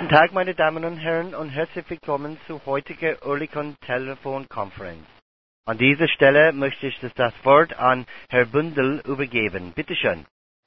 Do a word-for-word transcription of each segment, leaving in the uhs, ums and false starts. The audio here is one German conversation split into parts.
Guten Tag, meine Damen und Herren, und herzlich willkommen zu heutiger Oerlikon Telefonkonferenz. An dieser Stelle möchte ich das Wort an Herrn Bündel übergeben. Bitte schön.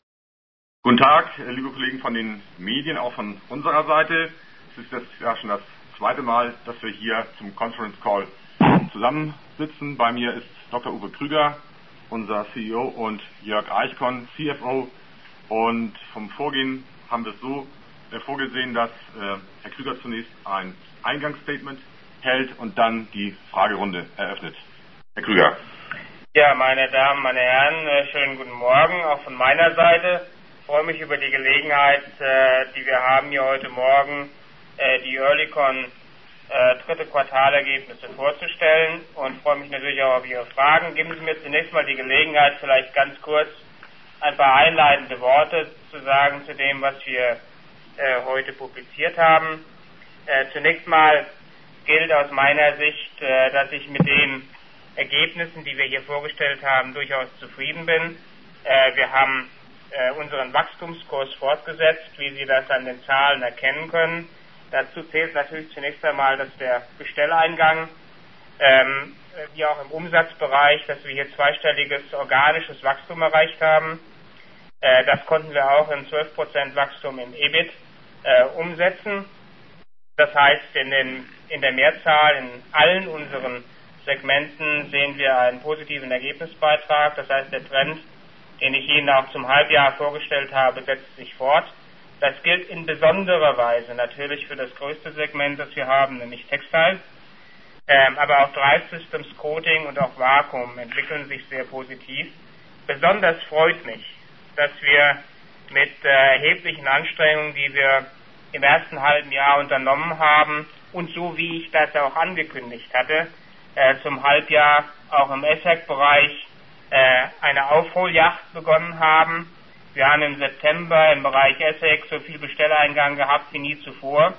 Guten Tag, liebe Kollegen von den Medien, auch von unserer Seite. Es ist jetzt ja schon das zweite Mal, dass wir hier zum Conference Call zusammensitzen. Bei mir ist Doktor Uwe Krüger, unser C E O, und Jörg Eichkorn, C F O. Und vom Vorgehen haben wir es so vorgesehen, dass äh, Herr Krüger zunächst ein Eingangsstatement hält und dann die Fragerunde eröffnet. Herr Krüger. Ja, meine Damen, meine Herren, äh, schönen guten Morgen, auch von meiner Seite. Ich freue mich über die Gelegenheit, äh, die wir haben, hier heute Morgen äh, die Oerlikon äh, dritte Quartalergebnisse vorzustellen, und freue mich natürlich auch auf Ihre Fragen. Geben Sie mir zunächst mal die Gelegenheit, vielleicht ganz kurz ein paar einleitende Worte zu sagen zu dem, was wir äh, heute publiziert haben. Äh, zunächst mal gilt aus meiner Sicht, äh, dass ich mit den Ergebnissen, die wir hier vorgestellt haben, durchaus zufrieden bin. Äh, wir haben äh, unseren Wachstumskurs fortgesetzt, wie Sie das an den Zahlen erkennen können. Dazu zählt natürlich zunächst einmal, dass der Bestelleingang, ähm, wie auch im Umsatzbereich, dass wir hier zweistelliges organisches Wachstum erreicht haben. Äh, das konnten wir auch in zwölf Prozent Wachstum im E B I T äh, umsetzen. Das heißt, in, den, in der Mehrzahl, in allen unseren Segmenten sehen wir einen positiven Ergebnisbeitrag. Das heißt, der Trend, den ich Ihnen auch zum Halbjahr vorgestellt habe, setzt sich fort. Das gilt in besonderer Weise natürlich für das größte Segment, das wir haben, nämlich Textile. Ähm, aber auch Drive Systems, Coating und auch Vakuum entwickeln sich sehr positiv. Besonders freut mich, dass wir mit äh, erheblichen Anstrengungen, die wir im ersten halben Jahr unternommen haben, und so wie ich das auch angekündigt hatte, äh, zum Halbjahr auch im E S A C-Bereich äh, eine Aufholjagd begonnen haben. Wir haben im September im Bereich E S A C so viel Bestelleingang gehabt wie nie zuvor.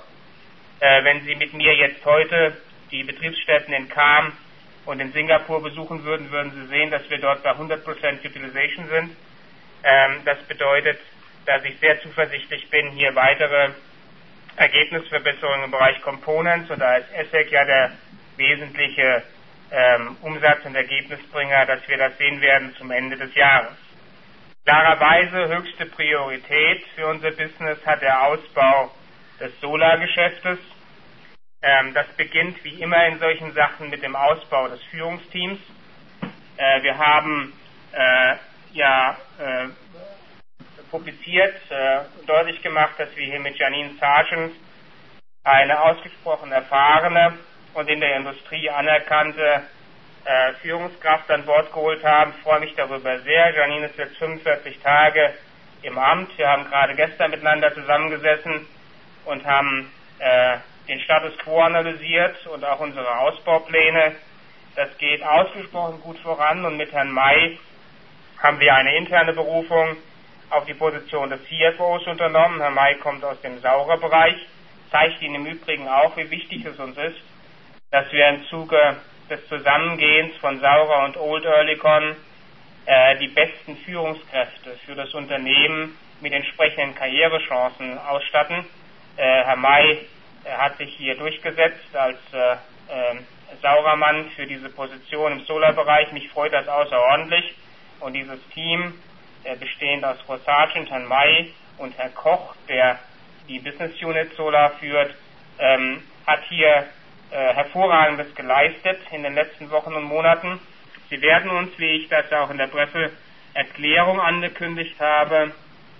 Äh, wenn Sie mit mir jetzt heute die Betriebsstätten in Cam und in Singapur besuchen würden, würden Sie sehen, dass wir dort bei hundert Prozent Utilization sind. Ähm, das bedeutet, dass ich sehr zuversichtlich bin, hier weitere Ergebnisverbesserungen im Bereich Components, und da ist E S A C ja der wesentliche ähm, Umsatz- und Ergebnisbringer, dass wir das sehen werden zum Ende des Jahres. Klarerweise höchste Priorität für unser Business hat der Ausbau des Solargeschäftes. Ähm, das beginnt wie immer in solchen Sachen mit dem Ausbau des Führungsteams. Äh, wir haben äh, ja äh, publiziert, äh, deutlich gemacht, dass wir hier mit Janine Sargent eine ausgesprochen erfahrene und in der Industrie anerkannte äh, Führungskraft an Bord geholt haben. Ich freue mich darüber sehr. Janine ist jetzt fünfundvierzig Tage im Amt. Wir haben gerade gestern miteinander zusammengesessen und haben äh, den Status quo analysiert und auch unsere Ausbaupläne. Das geht ausgesprochen gut voran, und mit Herrn May haben wir eine interne Berufung auf die Position des C F Os unternommen. Herr May kommt aus dem Sauerbereich, zeigt Ihnen im Übrigen auch, wie wichtig es uns ist, dass wir im Zuge des Zusammengehens von Saurer und Old Oerlikon äh, die besten Führungskräfte für das Unternehmen mit entsprechenden Karrierechancen ausstatten. Äh, Herr May äh, hat sich hier durchgesetzt als äh, äh, Saurermann für diese Position im Solarbereich. Mich freut das außerordentlich, und dieses Team, äh, bestehend aus Frau Sargent, Herrn May und Herr Koch, der die Business Unit Solar führt, ähm, hat hier äh, Hervorragendes geleistet in den letzten Wochen und Monaten. Sie werden uns, wie ich das auch in der Presseerklärung angekündigt habe,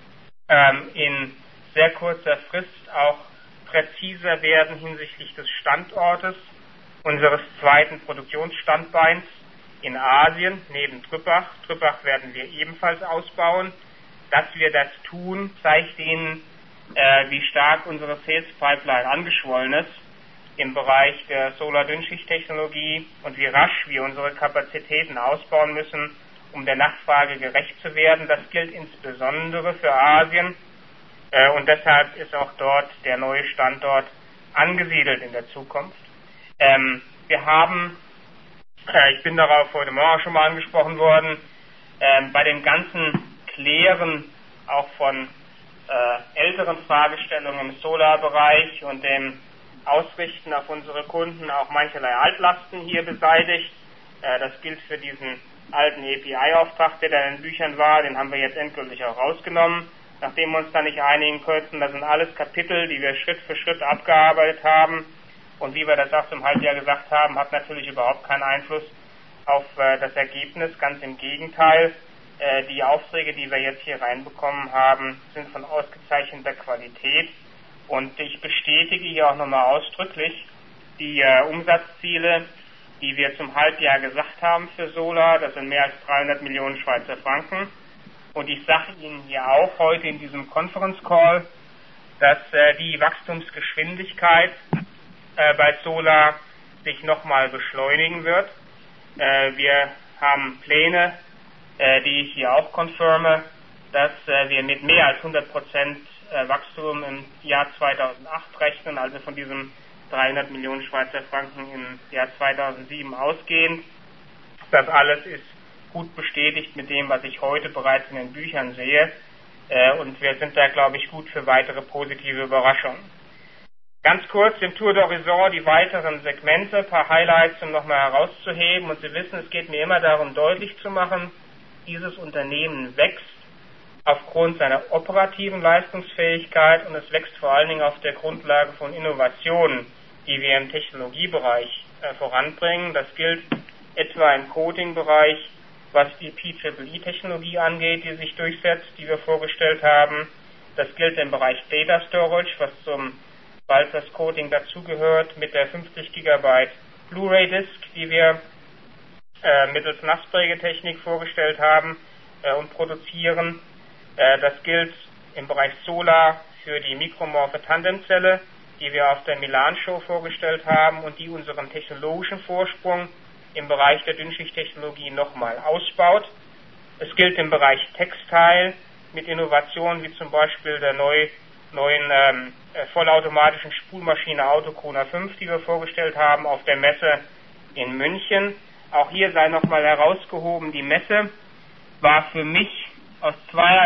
ähm, in sehr kurzer Frist auch präziser werden hinsichtlich des Standortes unseres zweiten Produktionsstandbeins in Asien, neben Trüppach. Trüppach werden wir ebenfalls ausbauen. Dass wir das tun, zeigt Ihnen, äh, wie stark unsere Sales Pipeline angeschwollen ist im Bereich der Solar-Dünnschichttechnologie und wie rasch wir unsere Kapazitäten ausbauen müssen, um der Nachfrage gerecht zu werden. Das gilt insbesondere für Asien, äh, und deshalb ist auch dort der neue Standort angesiedelt in der Zukunft. Ähm, wir haben, äh, ich bin darauf heute Morgen schon mal angesprochen worden, äh, bei dem ganzen Klären auch von äh, älteren Fragestellungen im Solarbereich und dem Ausrichten auf unsere Kunden auch mancherlei Altlasten hier beseitigt. Äh, das gilt für diesen alten A P I-Auftrag, der da in den Büchern war, den haben wir jetzt endgültig auch rausgenommen, nachdem wir uns da nicht einigen konnten. Das sind alles Kapitel, die wir Schritt für Schritt abgearbeitet haben. Und wie wir das auch zum Halbjahr gesagt haben, hat natürlich überhaupt keinen Einfluss auf äh, das Ergebnis. Ganz im Gegenteil, äh, die Aufträge, die wir jetzt hier reinbekommen haben, sind von ausgezeichneter Qualität. Und ich bestätige hier auch nochmal ausdrücklich die äh, Umsatzziele, die wir zum Halbjahr gesagt haben für Solar. Das sind mehr als dreihundert Millionen Schweizer Franken. Und ich sage Ihnen hier auch heute in diesem Conference Call, dass äh, die Wachstumsgeschwindigkeit äh, bei Solar sich nochmal beschleunigen wird. Äh, wir haben Pläne, äh, die ich hier auch confirme, dass äh, wir mit mehr als hundert Prozent äh, Wachstum im Jahr zweitausendacht rechnen, also von diesem dreihundert Millionen Schweizer Franken im Jahr zweitausendsieben ausgehend. Das alles ist gut bestätigt mit dem, was ich heute bereits in den Büchern sehe. Äh, und wir sind da, glaube ich, gut für weitere positive Überraschungen. Ganz kurz im Tour d'Horizon die weiteren Segmente, ein paar Highlights, um nochmal herauszuheben. Und Sie wissen, es geht mir immer darum, deutlich zu machen, dieses Unternehmen wächst aufgrund seiner operativen Leistungsfähigkeit und es wächst vor allen Dingen auf der Grundlage von Innovationen, die wir im Technologiebereich äh, voranbringen. Das gilt etwa im Coating-Bereich, was die P E E E-Technologie angeht, die sich durchsetzt, die wir vorgestellt haben. Das gilt im Bereich Data Storage, was zum Balzers Coating dazugehört, mit der fünfzig Gigabyte Blu-ray Disk, die wir äh, mittels Nassprägetechnik vorgestellt haben äh, und produzieren. Äh, das gilt im Bereich Solar für die mikromorphe Tandemzelle, die wir auf der Milan Show vorgestellt haben und die unseren technologischen Vorsprung im Bereich der Dünnschichttechnologie nochmal ausbaut. Es gilt im Bereich Textile mit Innovationen wie zum Beispiel der neu, neuen ähm, vollautomatischen Spulmaschine Autokrona fünf, die wir vorgestellt haben auf der Messe in München. Auch hier sei nochmal herausgehoben, die Messe war für mich aus zwei